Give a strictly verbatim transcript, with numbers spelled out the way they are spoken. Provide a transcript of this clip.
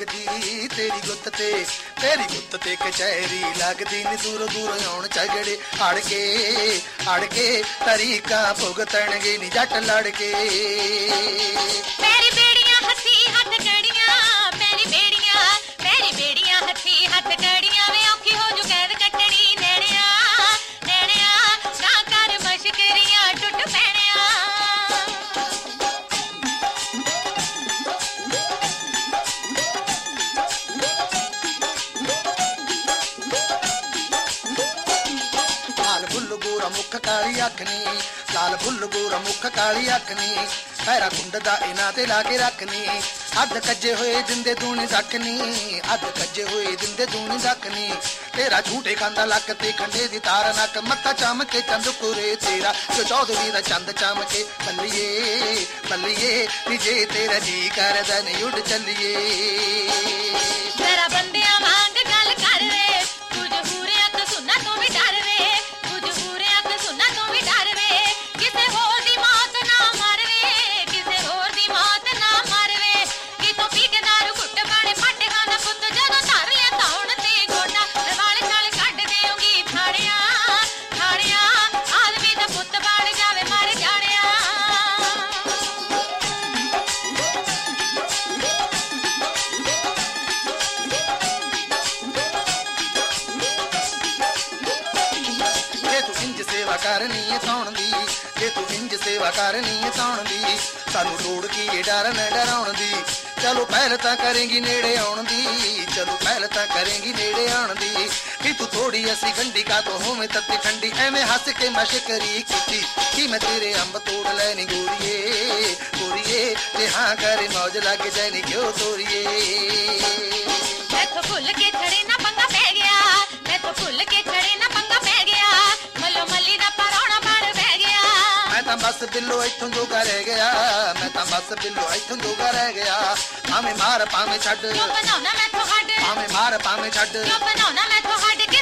ਲੱਗਦੀ ਤੇਰੀ ਗੁੱਤ ਤੇ ਤੇਰੀ ਗੁੱਤ ਤੇ ਕਚਹਿਰੀ ਲੱਗਦੀ ਨੀ ਦੂਰੋਂ ਦੂਰੋਂ ਆਉਣ ਝਗੜੇ ਅੜ ਕੇ ਅੜ ਕੇ ਤਰੀਕਾਂ ਭੁਗਤਣਗੇ ਨੀ ਜੱਟ ਲੜ ਕੇ ਮੇਰੀ ਬੇੜੀਆਂ ਹੱਥੀ ਹੱਥ ਕੜੀਆਂ ਮੇਰੀ ਬੇੜੀਆਂ ਮੇਰੀ ਬੇੜੀਆਂ ਹੱਥੀ ਹੱਥ ਕੜੀਆਂ ਵੇ ਔਖੀ ਹੋ ਜੂ ਕੈਦ ਕੱਟਣੀ ਨੈਣਿਆ ਨੈਣਿਆ ਨਾ ਕਰ ਮਸ਼ਕਰੀਆਂ ਟੁੱਟ ਪੈਣਿਆ ਲਾਲ ਫੁੱਲ ਗੋਰਾ ਮੁੱਖ ਕਾਲੀ ਅੱਖ ਨੀ ਲਾਲ ਫੁੱਲ ਗੋਰਾ ਮੁੱਖ ਕਾਲੀ ਅੱਖ ਨੀ ਪੈਰਾ ਕੁੰਡ ਦਾ ਇਹਨਾਂ ਤੇ ਲਾ ਕੇ ਰੱਖਨੀ ਅੱਧ ਕੱਜੇ ਹੋਏ ਦਿੰਦੇ ਦੂਣੀ ਰੱਖਨੀ ਅੱਧ ਕੱਜੇ ਹੋਏ ਦਿੰਦੇ ਦੂਣੀ ਰੱਖਨੀ ਤੇਰਾ ਝੂਟੇ ਖਾਂਦਾ ਲੱਕ ਤੇ ਖੰਡੇ ਦੀ ਤਾਰ ਨੱਕ ਮੱਥਾ ਚਮਕੇ ਚੰਦ ਕੁਰੇ ਤੇਰਾ ਜੋ ਚੌਧਰੀ ਦਾ ਚੰਦ ਚਮਕੇ ਬੱਲੀਏ ਬੱਲੀਏ ਨੀ ਜੇ ਤੇਰਾ ਜੀ ਕਰਦਾ ਨੀ ਉੱਡ ਚੱਲੀਏ ਤੇਰਾ ਬੰਦਿਆਂ ਵਾਂਗ ਗੱਲ ਕਰ ਵੇ ਕੁਝ ਹੂਰਿਆਂ ਤੋਂ ਸੁਣਨਾ ਤੋਂ ਵੀ ਡਰ ਵੇ ਕੁਝ ਹੂਰਿਆਂ ਤੋਂ ਸੁਣਨਾ ਤੋਂ ਵੀ ਡਰ ਵੇ ਕਿਸੇ ਹੋਰ ਦੀ ਮੌਤ ਨਾ ਮਰਵੇ ਕਿਸੇ ਹੋਰ ਦੀ ਮੌਤ ਨਾ ਮਰਵੇ ਕਿਤੋਂ ਪੀ ਕੇ ਦਾਰੂ ਘੁੱਟ ਬਾਣੇ ਫੱਟ ਖਾਂਦਾ ਪੁੱਤ ਜਦੋਂ ਧਰ ਲਿਆ ਧੌਣ ਤੇ ਗੋਡਾ ਵਾਲੇ ਨਾਲ ਕੱਢ ਦੇਉਂਗੀ ਫਾੜਿਆ ਫਾੜਿਆ ਆਦਮੀ ਦਾ ਪੁੱਤ ਬਣ ਜਾਵੇ ਮਰ ਜਾਣਿਆ ਸੇਵਾ ਕਰਨੀ ਏ ਸੌਣ ਦੀ ਜੇ ਤੂੰ ਇੰਜ ਸੇਵਾ ਕਰਨੀ ਏ ਸੌਣ ਦੀ ਸਾਨੂੰ ਲੋੜ ਕੀ ਏ ਡਰਨ ਡਰਾਉਣ ਦੀ ਚਲੋ ਪਹਿਲ ਤਾਂ ਕਰੇਂਗੀ ਨੇੜੇ ਆਉਣ ਦੀ ਚਲੋ ਪਹਿਲ ਤਾਂ ਕਰੇਂਗੀ ਨੇੜੇ ਆਉਣ ਦੀ ਕਿ ਤੂੰ ਥੋੜੀ ਅਸੀਂ ਗੰਢੀ ਕਾ ਤੋਂ ਹੋਵੇਂ ਤੱਤੀ ਠੰਡੀ ਐਵੇਂ ਹੱਸ ਕੇ ਮਸ਼ਕਰੀ ਕੀਤੀ ਕਿ ਮੈਂ ਤੇਰੇ ਅੰਬ ਤੋੜ ਲੈਣੀ ਗੋਰੀਏ ਗੋਰੀਏ ਤੇ ਹਾਂ ਕਰੇ ਮੌਜ ਲੱਗ ਜਾਣੀ ਕਿਉਂ ਤੋਰੀਏ ਮੈਥੋਂ ਭੁੱਲ ਕੇ ਛੜੇ ਨਾ ਪੰਗਾ ਪੈ ਗਿਆ ਮੈਥੋਂ ਭੁੱਲ ਕੇ ਛੜੇ ਨਾ ਪੰਗਾ ਪੈ ਗਿਆ ਮੱਲੋ ਮੱਲੀ ਦਾ ਪਰੌਣਾ ਬਣ ਬਹਿ ਗਿਆ ਮੈਂ ਤਾਂ ਬਸ ਬਿੱਲੋ ਇੱਥੋਂ ਜੋਗਾ ਰਹਿ ਗਿਆ ਮੈਂ ਤਾਂ ਬਸ ਬਿੱਲੋ ਇੱਥੋਂ ਜੋਗਾ ਰਹਿ ਗਿਆ ਭਾਵੇਂ ਮਾਰ ਭਾਵੇਂ ਛੱਡ ਕਿਉਂ ਬਣਾਉਣਾ ਮੈਥੋਂ ਹੱਡ ਭਾਵੇਂ ਮਾਰ ਭਾਵੇਂ ਛੱਡ ਕਿਉਂ ਬਣਾਉਣਾ ਮੈਥੋਂ ਹੱਡ